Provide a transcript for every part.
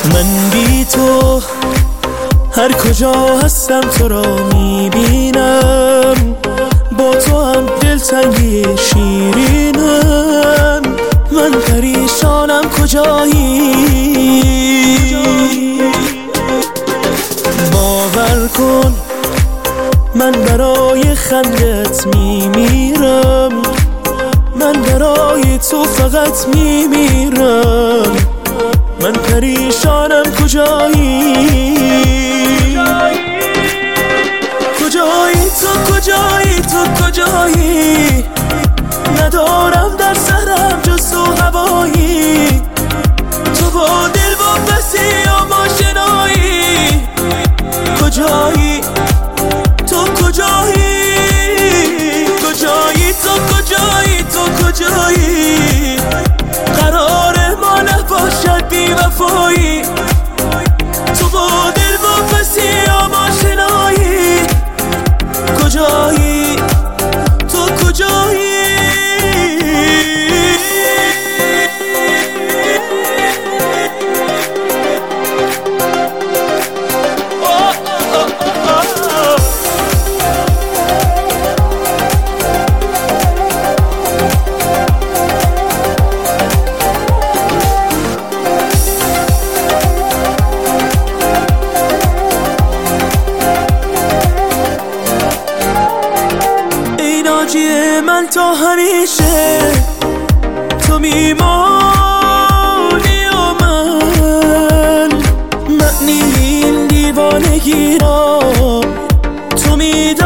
من بی تو هر کجا هستم تو را میبینم، با تو هم دلتنگی شیرینم. من پریشانم کجایی، باور کن من برای خندت میمیرم، من برای تو فقط میمیرم. من پریشانم کجایی، کجایی تو، کجایی تو، کجایی؟ ندارم در سرم جز تو هوایی، تو با دل وابستی یا آشنایی. کجایی تو، کجایی؟ کجایی تو، کجایی تو، کجایی؟ قرار ما نباشد بی وفایی، تو با دل وابستی یا آشنایی. کجایی تو، کجایی؟ من تا همیشه تو میمانی و من معنی این دیوانگی را تو میدانی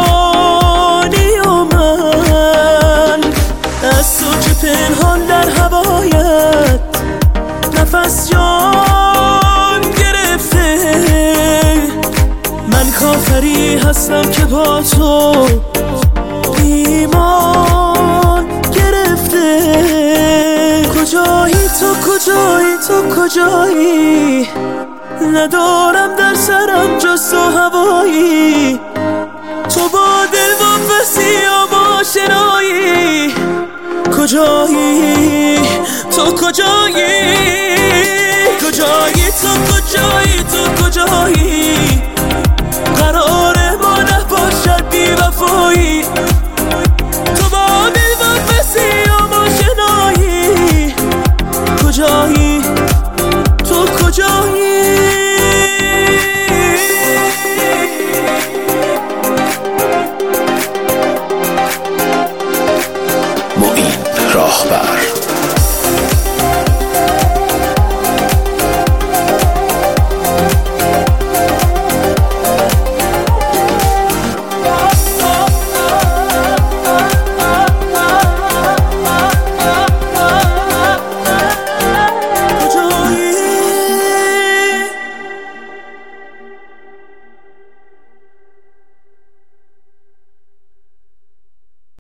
و من از تو که پنهان در هوایت نفس جان گرفته. من کافری هستم که با تو ایمان گرفته. کجایی تو، کجایی تو، کجایی؟ ندارم در سرم جز تو هوایی، تو با دل وابستی یا آشنایی. کجایی تو، کجایی؟ کجایی تو، کجایی تو، کجایی؟ قرار ما نباشد بی وفایی، تو با دل وابستی یا آشنایی. کجایی